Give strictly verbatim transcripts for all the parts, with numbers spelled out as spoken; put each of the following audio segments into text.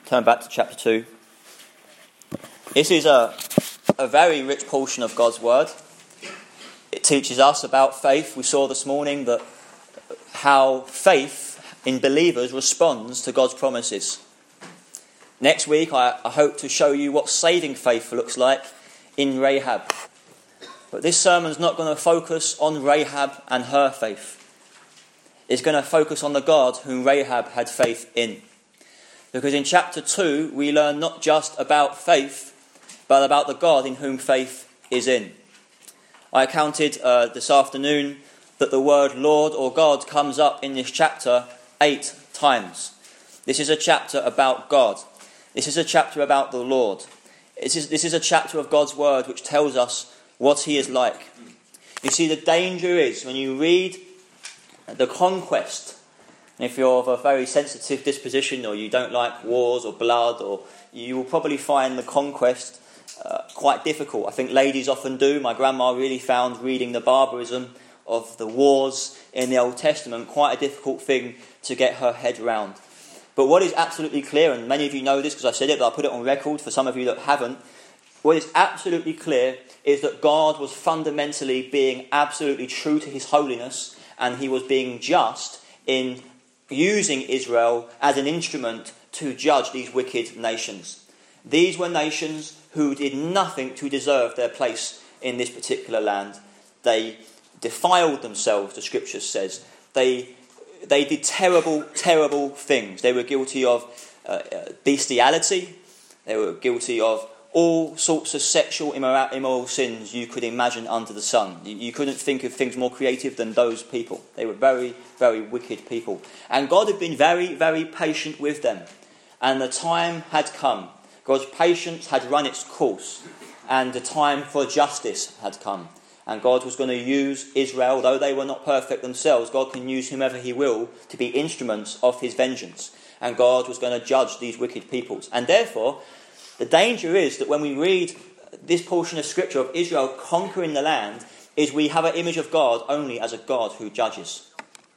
Turn back to chapter two. This is a, a very rich portion of God's word. It teaches us about faith. We saw this morning that how faith in believers responds to God's promises. Next week, I, I hope to show you what saving faith looks like in Rahab. But this sermon's not going to focus on Rahab and her faith. It's going to focus on the God whom Rahab had faith in. Because in chapter two, we learn not just about faith, but about the God in whom faith is in. I counted uh, this afternoon that the word Lord or God comes up in this chapter eight times. This is a chapter about God. This is a chapter about the Lord. This is, this is a chapter of God's word which tells us what he is like. You see, the danger is when you read the conquest, and if you're of a very sensitive disposition or you don't like wars or blood, or you will probably find the conquest uh, quite difficult. I think ladies often do. My grandma really found reading the barbarism of the wars in the Old Testament quite a difficult thing to get her head round. But what is absolutely clear, and many of you know this because I said it, but I'll put it on record for some of you that haven't, what is absolutely clear is that God was fundamentally being absolutely true to his holiness, and he was being just in using Israel as an instrument to judge these wicked nations. These were nations who did nothing to deserve their place in this particular land. They defiled themselves, the scripture says. They they did terrible, terrible things. They were guilty of uh, bestiality. They were guilty of all sorts of sexual immoral, immoral sins you could imagine under the sun. You, you couldn't think of things more creative than those people. They were very, very wicked people. And God had been very, very patient with them. And the time had come. God's patience had run its course. And the time for justice had come. And God was going to use Israel, though they were not perfect themselves. God can use whomever he will to be instruments of his vengeance. And God was going to judge these wicked peoples. And therefore, the danger is that when we read this portion of scripture of Israel conquering the land, is we have an image of God only as a God who judges.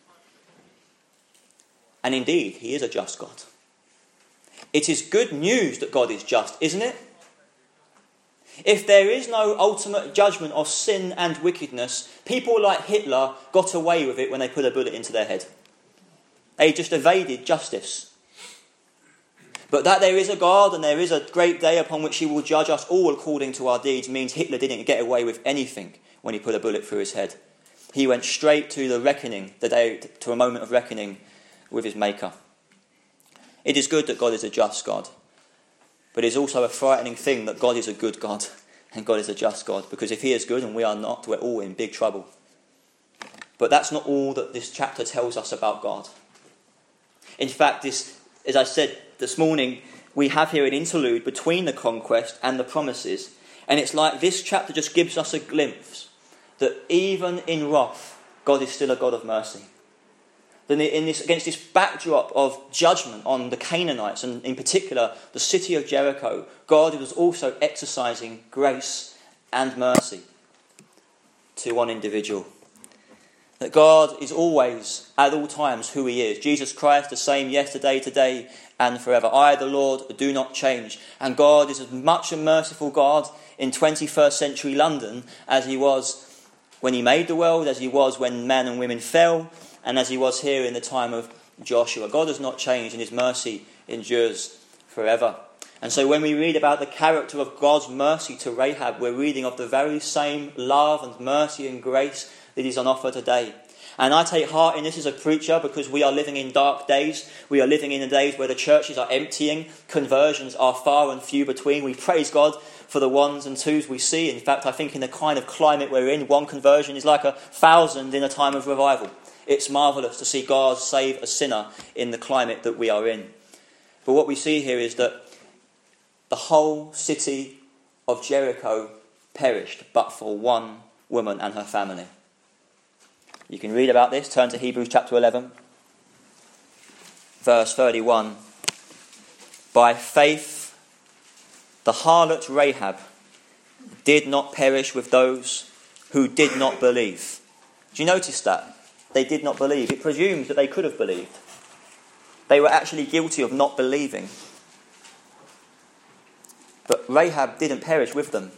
And indeed, he is a just God. It is good news that God is just, isn't it? If there is no ultimate judgment of sin and wickedness, people like Hitler got away with it when they put a bullet into their head. They just evaded justice. But that there is a God and there is a great day upon which he will judge us all according to our deeds means Hitler didn't get away with anything when he put a bullet through his head. He went straight to the reckoning, the day, to a moment of reckoning with his maker. It is good that God is a just God. But it is also a frightening thing that God is a good God and God is a just God. Because if he is good and we are not, we're all in big trouble. But that's not all that this chapter tells us about God. In fact, this, as I said this morning, we have here an interlude between the conquest and the promises. And it's like this chapter just gives us a glimpse that even in wrath, God is still a God of mercy. Then in this, against this backdrop of judgment on the Canaanites, and in particular the city of Jericho, God was also exercising grace and mercy to one individual. That God is always, at all times, who he is. Jesus Christ, the same yesterday, today, and forever. I, the Lord, do not change. And God is as much a merciful God in twenty-first century London as he was when he made the world, as he was when men and women fell, and as he was here in the time of Joshua. God has not changed, and his mercy endures forever. And so when we read about the character of God's mercy to Rahab, we're reading of the very same love and mercy and grace that is on offer today. And I take heart in this as a preacher because we are living in dark days. We are living in the days where the churches are emptying. Conversions are far and few between. We praise God for the ones and twos we see. In fact, I think in the kind of climate we're in, one conversion is like a thousand in a time of revival. It's marvellous to see God save a sinner in the climate that we are in. But what we see here is that the whole city of Jericho perished but for one woman and her family. You can read about this. Turn to Hebrews chapter eleven, verse thirty-one. By faith, the harlot Rahab did not perish with those who did not believe. Do you notice that? They did not believe. It presumes that they could have believed. They were actually guilty of not believing. But Rahab didn't perish with them.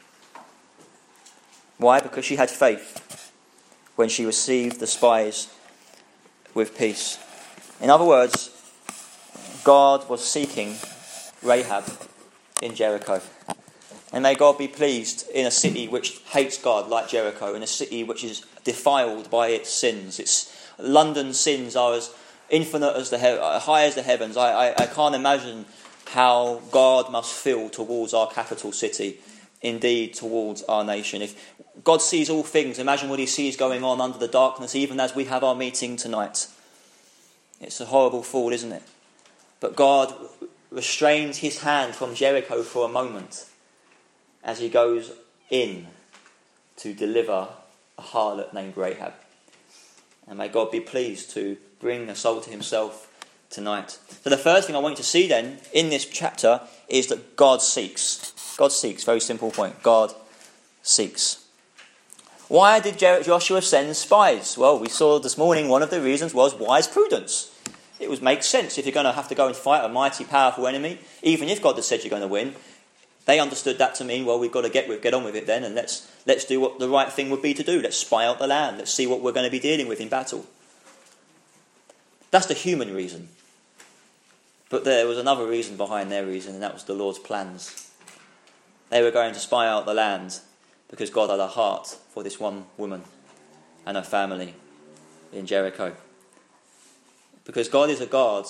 Why? Because she had faith when she received the spies with peace. In other words, God was seeking Rahab in Jericho. And may God be pleased in a city which hates God like Jericho, in a city which is defiled by its sins. Its London's sins are as infinite as the he- high as the heavens. I, I, I can't imagine how God must feel towards our capital city, indeed towards our nation. If God sees all things, imagine what he sees going on under the darkness, even as we have our meeting tonight. It's a horrible thought, isn't it? But God restrains his hand from Jericho for a moment as he goes in to deliver a harlot named Rahab. And may God be pleased to bring a soul to himself tonight. So the first thing I want you to see then in this chapter is that God seeks. God seeks. Very simple point. God seeks. Why did Joshua send spies? Well, we saw this morning one of the reasons was wise prudence. It was makes sense if you're going to have to go and fight a mighty, powerful enemy, even if God has said you're going to win. They understood that to mean, well, we've got to get with, get on with it then, and let's let's do what the right thing would be to do. Let's spy out the land. Let's see what we're going to be dealing with in battle. That's the human reason. But there was another reason behind their reason, and that was the Lord's plans. They were going to spy out the land because God had a heart for this one woman and her family in Jericho. Because God is a God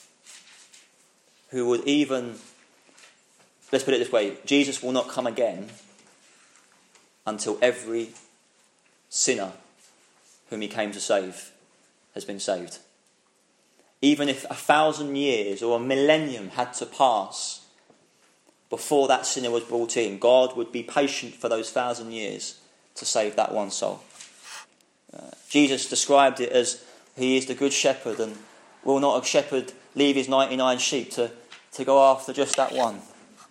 who would even... Let's put it this way, Jesus will not come again until every sinner whom he came to save has been saved. Even if a thousand years or a millennium had to pass before that sinner was brought in, God would be patient for those thousand years to save that one soul. Uh, Jesus described it as he is the good shepherd, and will not a shepherd leave his ninety-nine sheep to, to go after just that one.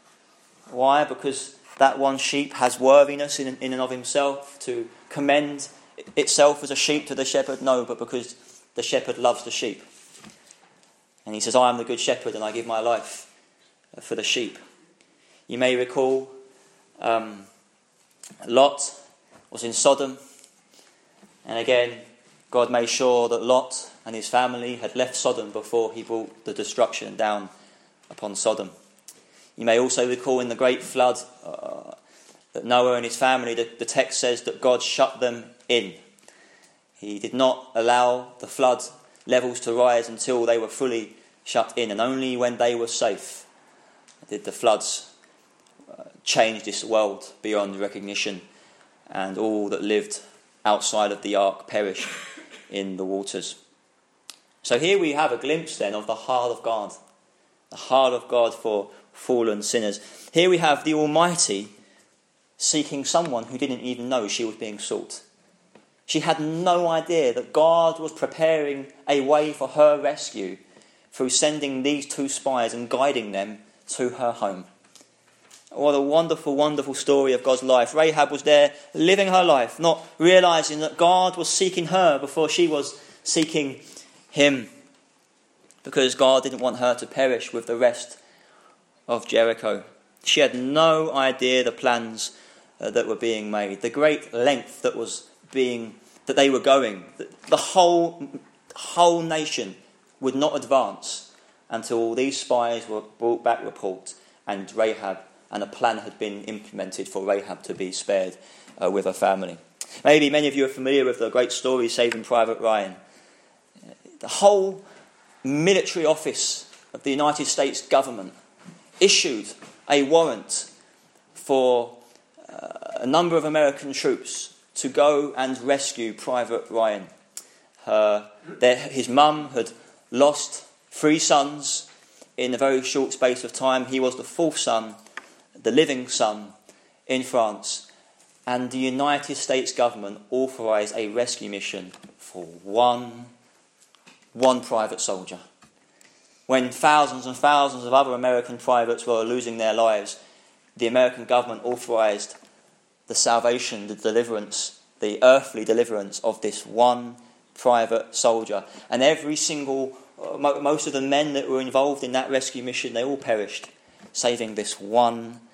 Why? Because that one sheep has worthiness in, in and of himself to commend itself as a sheep to the shepherd? No, but because the shepherd loves the sheep. And he says, I am the good shepherd and I give my life for the sheep. You may recall um, Lot was in Sodom. And again, God made sure that Lot and his family had left Sodom before he brought the destruction down upon Sodom. You may also recall in the great flood uh, that Noah and his family, the, the text says that God shut them in. He did not allow the flood levels to rise until they were fully shut in, and only when they were safe did the floods uh, change this world beyond recognition, and all that lived outside of the ark perished in the waters. So here we have a glimpse then of the heart of God, the heart of God for fallen sinners. Here we have the Almighty seeking someone who didn't even know she was being sought. She had no idea that God was preparing a way for her rescue through sending these two spies and guiding them to her home. What a wonderful, wonderful story of God's life. Rahab was there living her life, not realising that God was seeking her before she was seeking him, because God didn't want her to perish with the rest of Jericho. She had no idea the plans uh, that were being made, the great length that was being that they were going. The, the whole whole nation would not advance until these spies were brought back report and Rahab and a plan had been implemented for Rahab to be spared uh, with her family. Maybe many of you are familiar with the great story Saving Private Ryan. The whole military office of the United States government issued a warrant for uh, a number of American troops to go and rescue Private Ryan. Her, their, his mum had lost three sons in a very short space of time. He was the fourth son, the living son, in France. And the United States government authorised a rescue mission for one, one private soldier. When thousands and thousands of other American privates were losing their lives, the American government authorised the salvation, the deliverance, the earthly deliverance of this one private soldier. And every single, most of the men that were involved in that rescue mission, they all perished, saving this one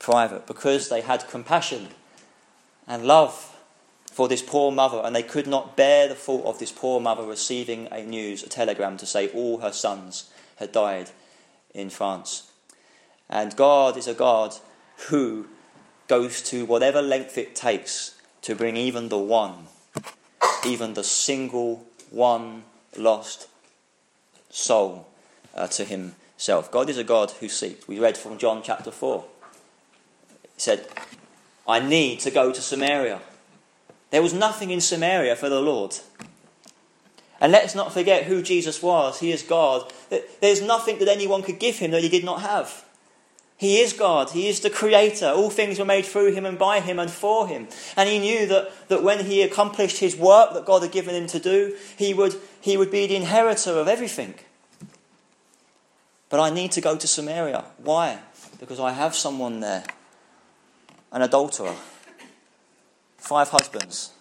private, because they had compassion and love for this poor mother, and they could not bear the thought of this poor mother receiving a news, a telegram to say all her sons had died in France. And God is a God who goes to whatever length it takes to bring even the one, even the single one lost soul uh, to himself. God is a God who seeks. We read from John chapter four. He said, I need to go to Samaria. There was nothing in Samaria for the Lord. And let's not forget who Jesus was. He is God. There's nothing that anyone could give him that he did not have. He is God. He is the creator. All things were made through him and by him and for him. And he knew that, that when he accomplished his work that God had given him to do, he would, he would be the inheritor of everything. But I need to go to Samaria. Why? Because I have someone there. An adulterer. Five husbands.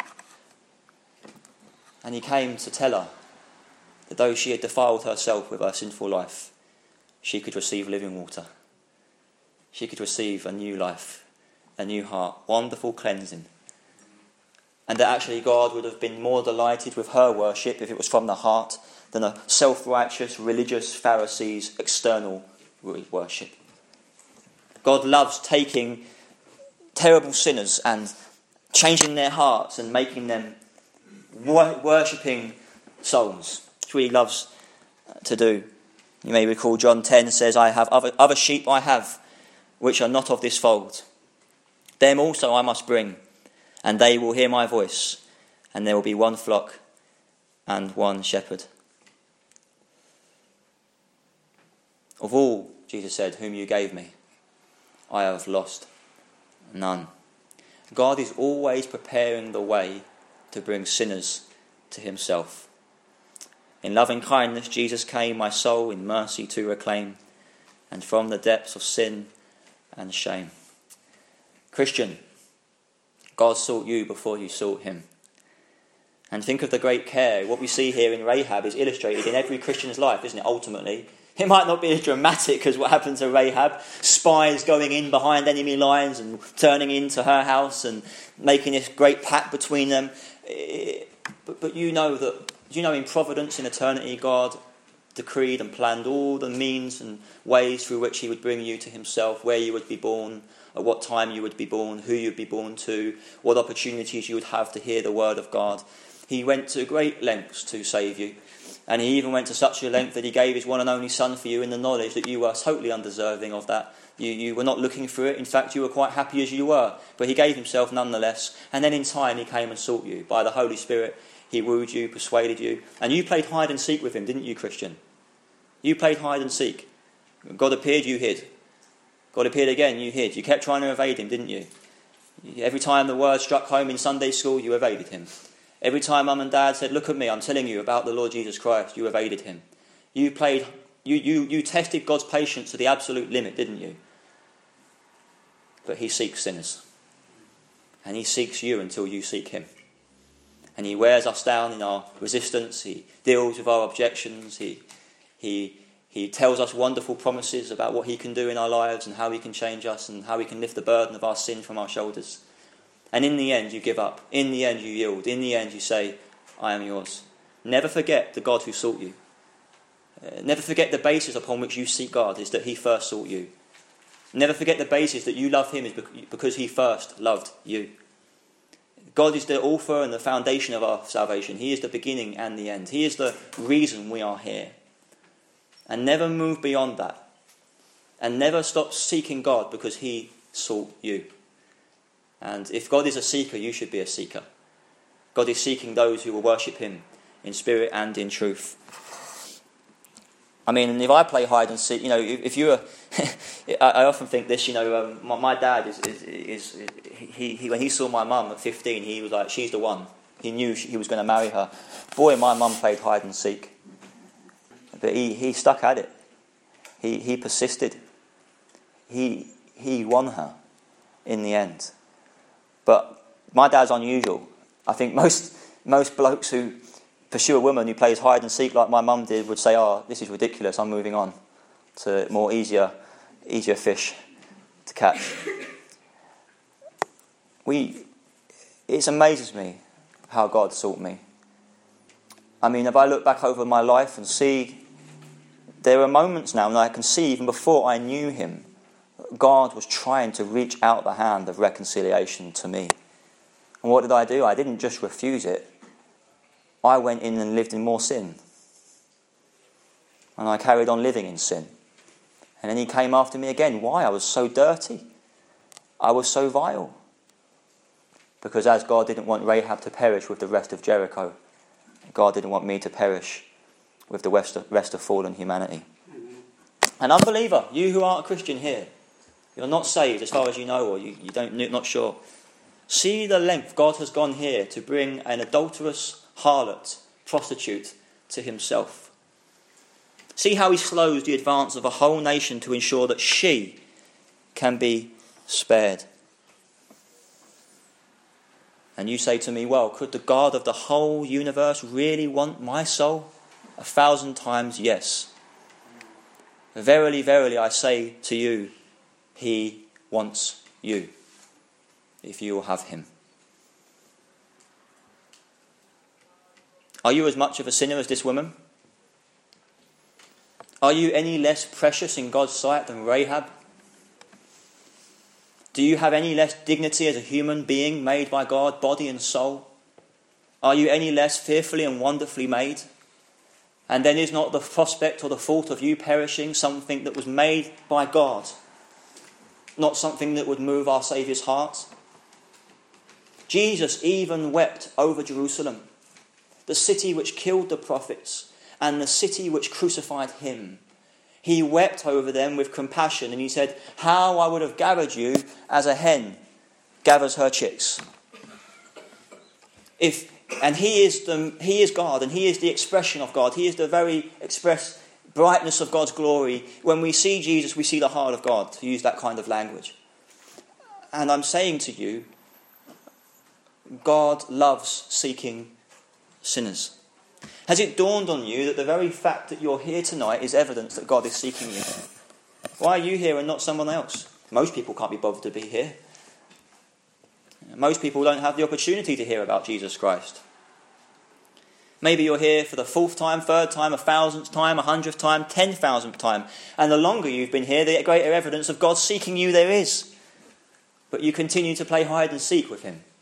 And he came to tell her that though she had defiled herself with her sinful life, she could receive living water. She could receive a new life, a new heart, wonderful cleansing. And that actually God would have been more delighted with her worship if it was from the heart than a self-righteous, religious Pharisee's external worship. God loves taking terrible sinners and changing their hearts and making them worshipping souls, which he loves to do. You may recall John ten says, I have other, other sheep I have, which are not of this fold. Them also I must bring, and they will hear my voice, and there will be one flock and one shepherd. Of all, Jesus said, whom you gave me, I have lost none. God is always preparing the way to bring sinners to himself. In loving kindness Jesus came my soul in mercy to reclaim, and from the depths of sin and shame. Christian, God sought you before you sought him. And think of the great care. What we see here in Rahab is illustrated in every Christian's life, isn't it, ultimately? It might not be as dramatic as what happened to Rahab, spies going in behind enemy lines and turning into her house and making this great pact between them. But, but you know that, you know in providence, in eternity, God decreed and planned all the means and ways through which he would bring you to himself, where you would be born, at what time you would be born, who you would be born to, what opportunities you would have to hear the word of God. He went to great lengths to save you. And he even went to such a length that he gave his one and only son for you in the knowledge that you were totally undeserving of that. You, you were not looking for it. In fact, you were quite happy as you were. But he gave himself nonetheless. And then in time he came and sought you. By the Holy Spirit, he wooed you, persuaded you. And you played hide and seek with him, didn't you, Christian? You played hide and seek. God appeared, you hid. God appeared again, you hid. You kept trying to evade him, didn't you? Every time the word struck home in Sunday school, you evaded him. Every time mum and dad said, look at me, I'm telling you about the Lord Jesus Christ, you evaded him. You played, you, you, you tested God's patience to the absolute limit, didn't you? But he seeks sinners. And he seeks you until you seek him. And he wears us down in our resistance. He deals with our objections. He, he, he tells us wonderful promises about what he can do in our lives and how he can change us and how he can lift the burden of our sin from our shoulders. And in the end, you give up. In the end, you yield. In the end, you say, I am yours. Never forget the God who sought you. Uh, never forget the basis upon which you seek God is that he first sought you. Never forget the basis that you love him is because he first loved you. God is the author and the foundation of our salvation. He is the beginning and the end. He is the reason we are here. And never move beyond that. And never stop seeking God because he sought you. And if God is a seeker, you should be a seeker. God is seeking those who will worship him in spirit and in truth. I mean, if I play hide and seek, you know, if, if you were, I often think this, you know, um, my, my dad is, is, is he, he, when he saw my mum at fifteen, he was like, she's the one. He knew she, he was going to marry her. Boy, my mum played hide and seek. But he, he stuck at it. He, he persisted. He, he won her in the end. But my dad's unusual. I think most most blokes who pursue a woman who plays hide and seek like my mum did would say, oh, this is ridiculous, I'm moving on to more easier easier fish to catch. we, it amazes me how God sought me. I mean, if I look back over my life and see, there are moments now, and I can see even before I knew him, God was trying to reach out the hand of reconciliation to me. And what did I do? I didn't just refuse it. I went in and lived in more sin. And I carried on living in sin. And then he came after me again. Why? I was so dirty. I was so vile. Because as God didn't want Rahab to perish with the rest of Jericho, God didn't want me to perish with the rest of, rest of fallen humanity. An unbeliever, you who aren't a Christian here, you're not saved as far as you know, or you, you don't, you're not sure. See the length God has gone here to bring an adulterous harlot, prostitute, to himself. See how he slows the advance of a whole nation to ensure that she can be spared. And you say to me, well, could the God of the whole universe really want my soul? A thousand times yes. Verily, verily, I say to you, he wants you, if you will have him. Are you as much of a sinner as this woman? Are you any less precious in God's sight than Rahab? Do you have any less dignity as a human being made by God, body and soul? Are you any less fearfully and wonderfully made? And then is not the prospect or the thought of you perishing something that was made by God, not something that would move our Saviour's heart? Jesus even wept over Jerusalem, the city which killed the prophets and the city which crucified him. He wept over them with compassion, and he said, how I would have gathered you as a hen gathers her chicks. If and he is the he is God, and he is the expression of God. He is the very express brightness of God's glory. When we see Jesus, we see the heart of God, to use that kind of language. And I'm saying to you, God loves seeking sinners. Has it dawned on you that the very fact that you're here tonight is evidence that God is seeking you? Why are you here and not someone else? Most people can't be bothered to be here. Most people don't have the opportunity to hear about Jesus Christ. Maybe you're here for the fourth time, third time, a thousandth time, a hundredth time, ten thousandth time. And the longer you've been here, the greater evidence of God seeking you there is. But you continue to play hide and seek with him.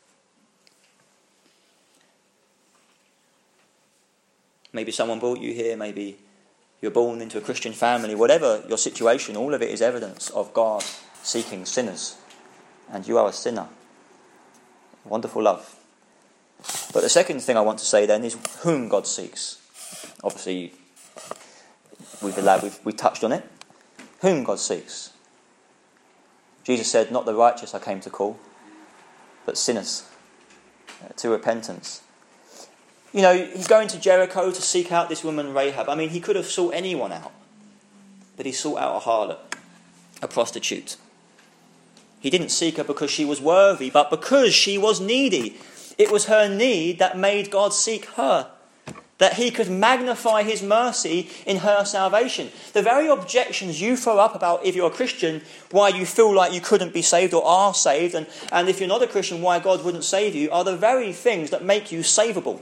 Maybe someone brought you here, maybe you're born into a Christian family. Whatever your situation, all of it is evidence of God seeking sinners. And you are a sinner. Wonderful love. But the second thing I want to say then is whom God seeks. Obviously, we've, allowed, we've, we've touched on it. Whom God seeks. Jesus said, not the righteous I came to call, but sinners uh, to repentance. You know, he's going to Jericho to seek out this woman Rahab. I mean, he could have sought anyone out. But he sought out a harlot, a prostitute. He didn't seek her because she was worthy, but because she was needy. It was her need that made God seek her. That he could magnify his mercy in her salvation. The very objections you throw up about if you're a Christian, why you feel like you couldn't be saved or are saved, and, and if you're not a Christian, why God wouldn't save you, are the very things that make you savable.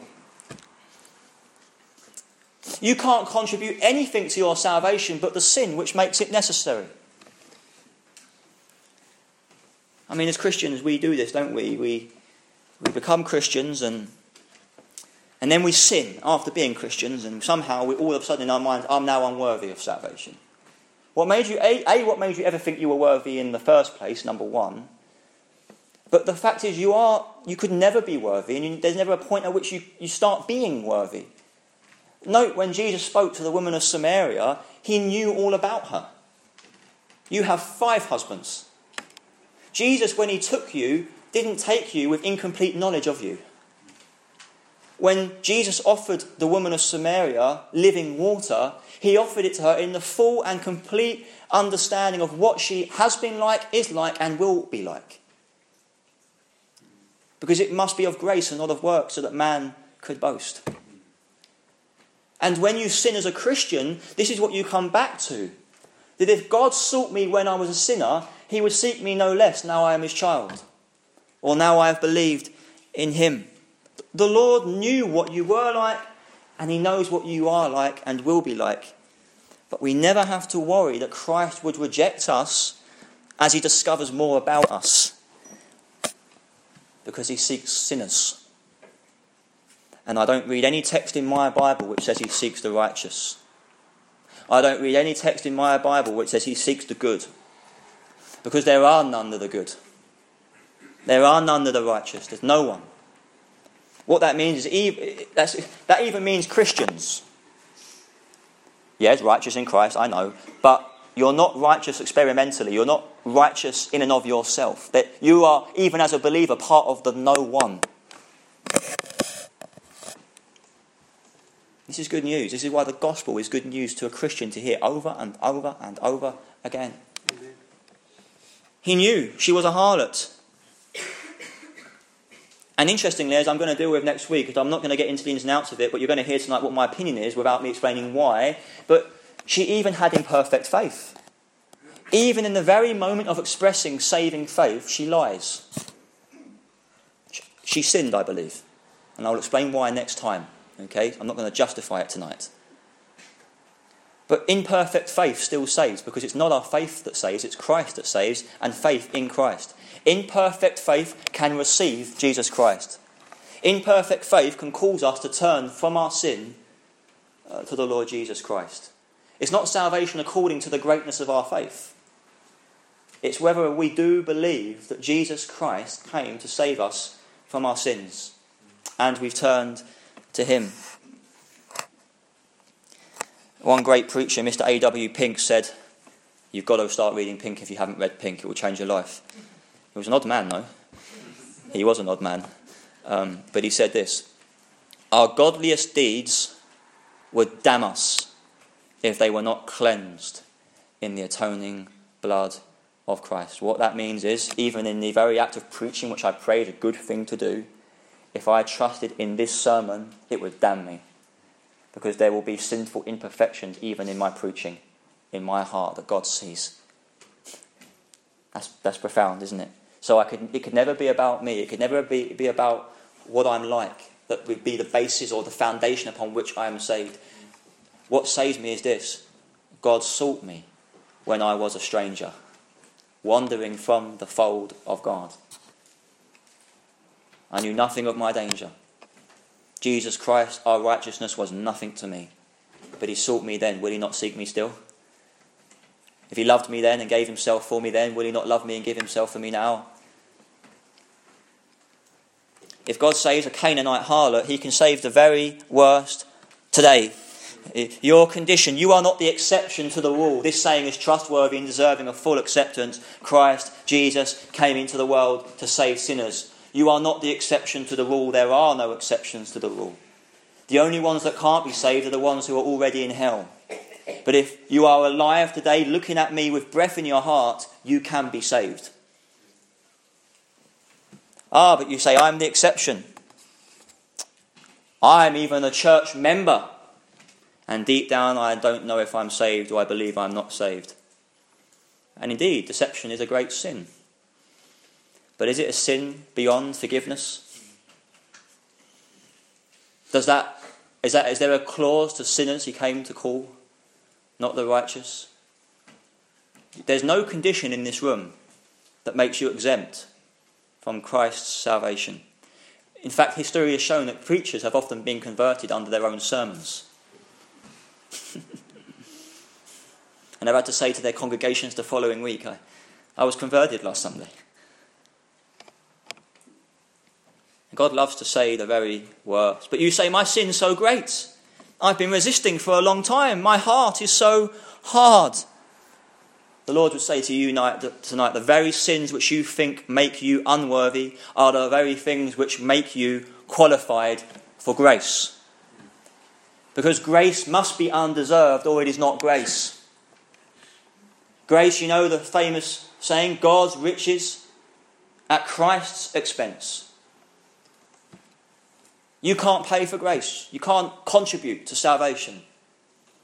You can't contribute anything to your salvation but the sin which makes it necessary. I mean, as Christians, we do this, don't we? We we become Christians and and then we sin after being Christians, and somehow we all of a sudden in our minds, I'm now unworthy of salvation. What made you, A, A what made you ever think you were worthy in the first place, number one? But the fact is, you are you could never be worthy, and you, there's never a point at which you, you start being worthy. Note, when Jesus spoke to the woman of Samaria, he knew all about her. You have five husbands. Jesus, when he took you, didn't take you with incomplete knowledge of you. When Jesus offered the woman of Samaria living water, he offered it to her in the full and complete understanding of what she has been like, is like, and will be like. Because it must be of grace and not of works, so that man could boast. And when you sin as a Christian, this is what you come back to. That if God sought me when I was a sinner, he would seek me no less now I am his child. or now I have believed in him. The Lord knew what you were like, and he knows what you are like and will be like. But we never have to worry that Christ would reject us as he discovers more about us, because he seeks sinners. And I don't read any text in my Bible which says he seeks the righteous. I don't read any text in my Bible which says he seeks the good, because there are none of the good. There are none of the righteous. There's no one. What that means is, that's, that even means Christians. Yes, righteous in Christ, I know, but you're not righteous experimentally. You're not righteous in and of yourself. That you are, even as a believer, part of the no one. This is good news. This is why the gospel is good news to a Christian to hear over and over and over again. Amen. He knew she was a harlot. And interestingly, as I'm going to deal with next week, because I'm not going to get into the ins and outs of it, but you're going to hear tonight what my opinion is without me explaining why, but she even had imperfect faith. Even in the very moment of expressing saving faith, she lies. She sinned, I believe. And I'll explain why next time. Okay? I'm not going to justify it tonight. But imperfect faith still saves, because it's not our faith that saves, it's Christ that saves, and faith in Christ. Imperfect faith can receive Jesus Christ. Imperfect faith can cause us to turn from our sin uh, to the Lord Jesus Christ. It's not salvation according to the greatness of our faith. It's whether we do believe that Jesus Christ came to save us from our sins, and we've turned to him. One great preacher, Mister A W Pink, said, "You've got to start reading Pink if you haven't read Pink. It will change your life." He was an odd man, though. He was an odd man. Um, but he said this: "Our godliest deeds would damn us if they were not cleansed in the atoning blood of Christ." What that means is, even in the very act of preaching, which I pray is a good thing to do, if I trusted in this sermon, it would damn me. Because there will be sinful imperfections even in my preaching, in my heart, that God sees. That's, that's profound, isn't it? So I could, it could never be about me. It could never be, be about what I'm like. That would be the basis or the foundation upon which I am saved. What saves me is this: God sought me when I was a stranger, wandering from the fold of God. I knew nothing of my danger. Jesus Christ, our righteousness, was nothing to me. But he sought me then. Will he not seek me still? If he loved me then and gave himself for me then, will he not love me and give himself for me now? If God saves a Canaanite harlot, he can save the very worst today. Your condition, you are not the exception to the rule. This saying is trustworthy and deserving of full acceptance. Christ, Jesus, came into the world to save sinners. You are not the exception to the rule. There are no exceptions to the rule. The only ones that can't be saved are the ones who are already in hell. But if you are alive today, looking at me with breath in your heart, you can be saved. Ah, but you say, I'm the exception. I'm even a church member. And deep down, I don't know if I'm saved, or I believe I'm not saved. And indeed, deception is a great sin. But is it a sin beyond forgiveness? Does that, is that, is there a clause to sinners he came to call, not the righteous? There's no condition in this room that makes you exempt from Christ's salvation. In fact, history has shown that preachers have often been converted under their own sermons. And they've had to say to their congregations the following week, I, I was converted last Sunday. God loves to say the very worst. But you say, my sin's so great. I've been resisting for a long time. My heart is so hard. The Lord would say to you tonight, the very sins which you think make you unworthy are the very things which make you qualified for grace. Because grace must be undeserved, or it is not grace. Grace, you know the famous saying, God's riches at Christ's expense. You can't pay for grace. You can't contribute to salvation.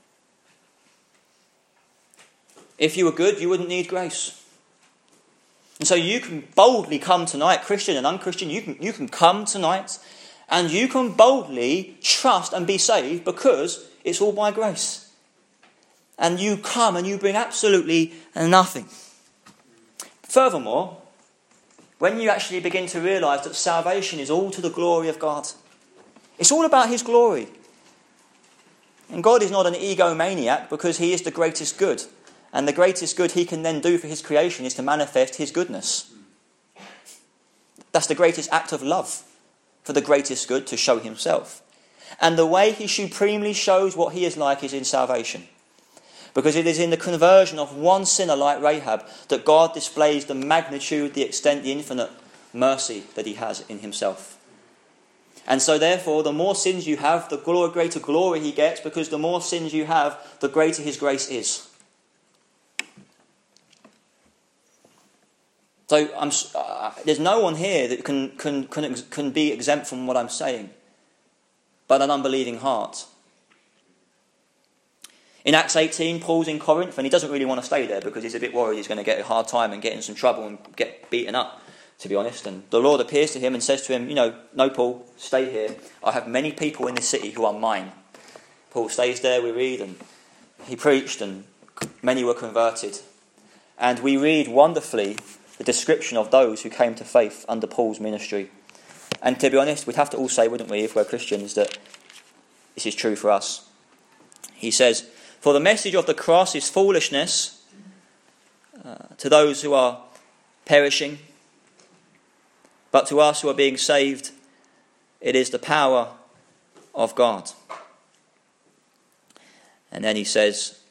If you were good, you wouldn't need grace. And so you can boldly come tonight, Christian and unchristian, you can, you can come tonight and you can boldly trust and be saved because it's all by grace. And you come and you bring absolutely nothing. Furthermore, when you actually begin to realise that salvation is all to the glory of God, it's all about his glory. And God is not an egomaniac because he is the greatest good. And the greatest good he can then do for his creation is to manifest his goodness. That's the greatest act of love for the greatest good, to show himself. And the way he supremely shows what he is like is in salvation. Because it is in the conversion of one sinner like Rahab that God displays the magnitude, the extent, the infinite mercy that he has in himself. And so therefore, the more sins you have, the greater glory he gets, because the more sins you have, the greater his grace is. So I'm, uh, there's no one here that can, can, can, can be exempt from what I'm saying, but an unbelieving heart. In Acts eighteen, Paul's in Corinth, and he doesn't really want to stay there because he's a bit worried he's going to get a hard time and get in some trouble and get beaten up, to be honest. And the Lord appears to him and says to him, you know, no, Paul, stay here. I have many people in this city who are mine. Paul stays there, we read, and he preached, and many were converted. And we read wonderfully the description of those who came to faith under Paul's ministry. And to be honest, we'd have to all say, wouldn't we, if we're Christians, that this is true for us. He says, for the message of the cross is foolishness uh, to those who are perishing, but to us who are being saved, it is the power of God. And then he says,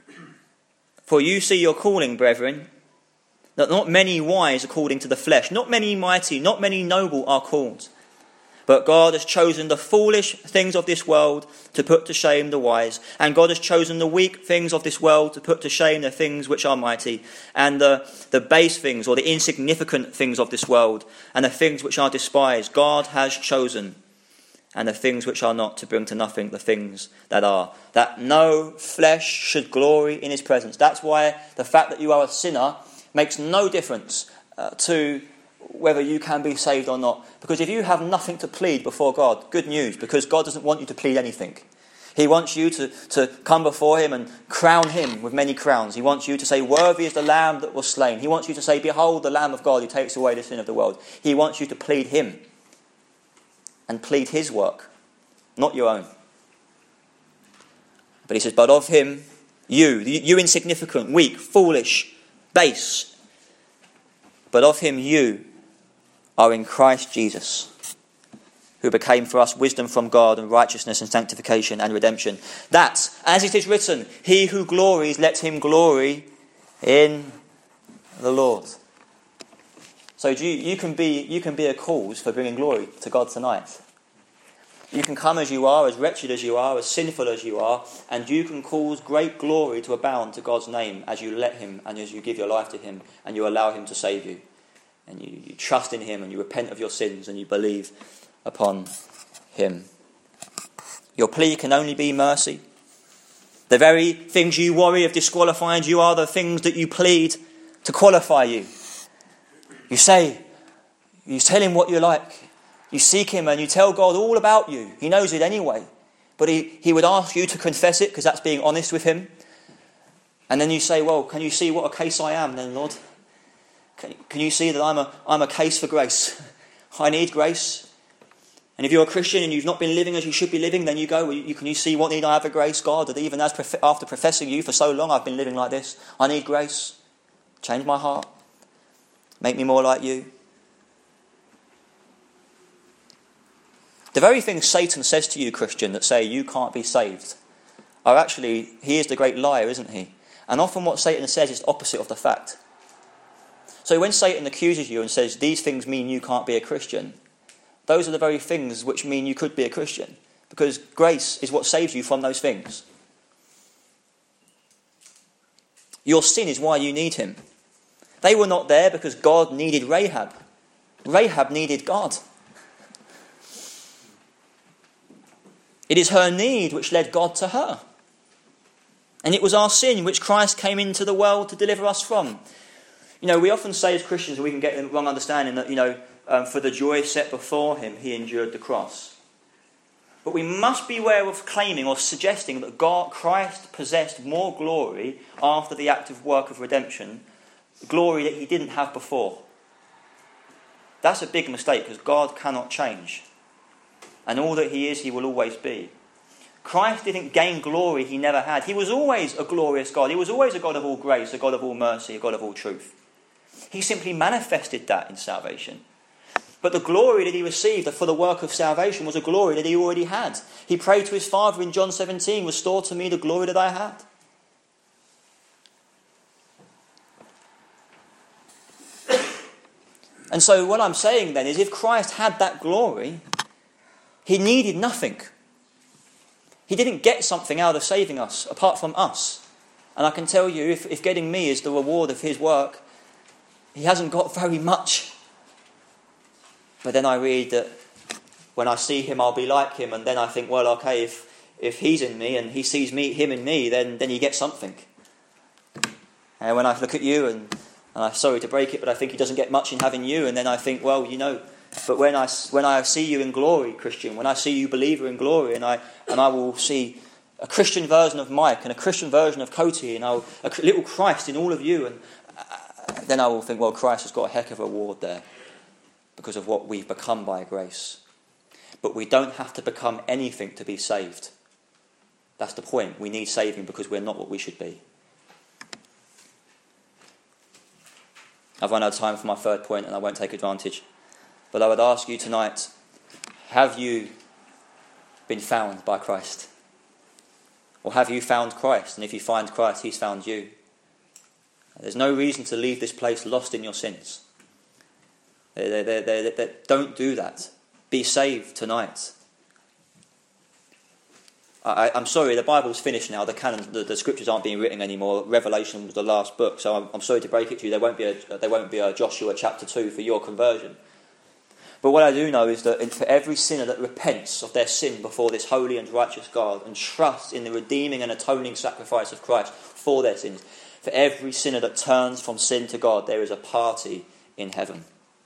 for you see your calling, brethren, that not many wise according to the flesh, not many mighty, not many noble are called. But God has chosen the foolish things of this world to put to shame the wise. And God has chosen the weak things of this world to put to shame the things which are mighty. And the, the base things, or the insignificant things of this world, and the things which are despised, God has chosen. And the things which are not, to bring to nothing the things that are. That no flesh should glory in his presence. That's why the fact that you are a sinner makes no difference uh, to whether you can be saved or not. Because if you have nothing to plead before God, good news, because God doesn't want you to plead anything. He wants you to, to come before him and crown him with many crowns. He wants you to say, worthy is the Lamb that was slain. He wants you to say, behold the Lamb of God who takes away the sin of the world. He wants you to plead him and plead his work, not your own. But he says, but of him, you, you insignificant, weak, foolish, base, but of him you are in Christ Jesus, who became for us wisdom from God and righteousness and sanctification and redemption. That, as it is written, he who glories, let him glory in the Lord. So you, you can be you can be a cause for bringing glory to God tonight. You can come as you are, as wretched as you are, as sinful as you are, and you can cause great glory to abound to God's name as you let him and as you give your life to him and you allow him to save you. And you, you trust in him and you repent of your sins and you believe upon him. Your plea can only be mercy. The very things you worry of disqualifying you are the things that you plead to qualify you. You say, you tell him what you like. You seek him and you tell God all about you. He knows it anyway. But he, he would ask you to confess it because that's being honest with him. And then you say, well, can you see what a case I am then, Lord? Can, can you see that I'm a, I'm a case for grace? I need grace. And if you're a Christian and you've not been living as you should be living, then you go, well, you, can you see what need I have of grace, God? That even as prof- after professing you for so long, I've been living like this. I need grace. Change my heart. Make me more like you. The very things Satan says to you, Christian, that say you can't be saved, are actually, he is the great liar, isn't he? And often what Satan says is opposite of the fact. So when Satan accuses you and says, these things mean you can't be a Christian, those are the very things which mean you could be a Christian. Because grace is what saves you from those things. Your sin is why you need him. They were not there because God needed Rahab. Rahab needed God. It is her need which led God to her. And it was our sin which Christ came into the world to deliver us from. You know, we often say as Christians, we can get the wrong understanding that, you know, um, for the joy set before him, he endured the cross. But we must beware of claiming or suggesting that God, Christ possessed more glory after the active work of redemption, glory that he didn't have before. That's a big mistake, because God cannot change. And all that he is, he will always be. Christ didn't gain glory he never had. He was always a glorious God. He was always a God of all grace, a God of all mercy, a God of all truth. He simply manifested that in salvation. But the glory that he received for the work of salvation was a glory that he already had. He prayed to his Father in John seventeen, restore to me the glory that I had. And so what I'm saying then is, if Christ had that glory, he needed nothing. He didn't get something out of saving us apart from us. And I can tell you, if, if getting me is the reward of his work, he hasn't got very much. But then I read that when I see him, I'll be like him. And then I think, well, okay, if, if he's in me and he sees me, him in me, then, then he gets something. And when I look at you, and, and I'm sorry to break it, but I think he doesn't get much in having you. And then I think, well, you know, but when I, when I see you in glory, Christian, when I see you believer in glory, and I and I will see a Christian version of Mike and a Christian version of Cody, and I'll, a little Christ in all of you, and uh, then I will think, well, Christ has got a heck of a reward there because of what we've become by grace. But we don't have to become anything to be saved. That's the point. We need saving because we're not what we should be. I've run out of time for my third point, and I won't take advantage. But I would ask you tonight, have you been found by Christ? Or have you found Christ? And if you find Christ, he's found you. There's no reason to leave this place lost in your sins. They, they, they, they, don't do that. Be saved tonight. I, I'm sorry, the Bible's finished now. The canon, the, the scriptures aren't being written anymore. Revelation was the last book, so I'm, I'm sorry to break it to you. There won't be a, there won't be a Joshua chapter two for your conversion. But what I do know is that for every sinner that repents of their sin before this holy and righteous God and trusts in the redeeming and atoning sacrifice of Christ for their sins, for every sinner that turns from sin to God, there is a party in heaven.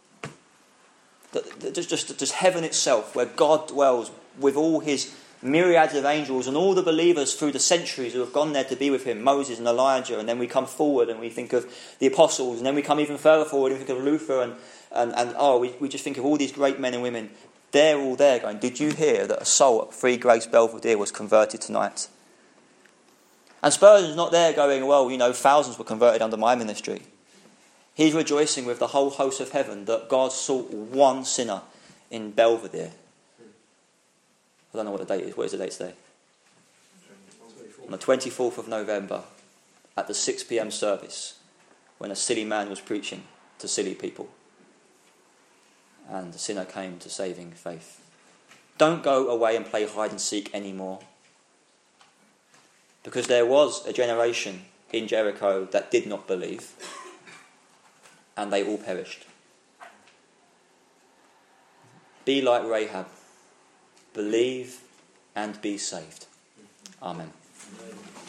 Just, just, just heaven itself, where God dwells with all his myriads of angels and all the believers through the centuries who have gone there to be with him, Moses and Elijah, and then we come forward and we think of the apostles, and then we come even further forward and we think of Luther, and, and, and oh, we, we just think of all these great men and women. They're all there going, did you hear that a soul at Free Grace Belvedere was converted tonight? And Spurgeon's not there going, well, you know, thousands were converted under my ministry. He's rejoicing with the whole host of heaven that God sought one sinner in Belvedere. I don't know what the date is. What is the date today? On the twenty-fourth of November, at the six p.m. service, when a silly man was preaching to silly people. And the sinner came to saving faith. Don't go away and play hide and seek anymore. Because there was a generation in Jericho that did not believe. And they all perished. Be like Rahab. Believe and be saved. Amen.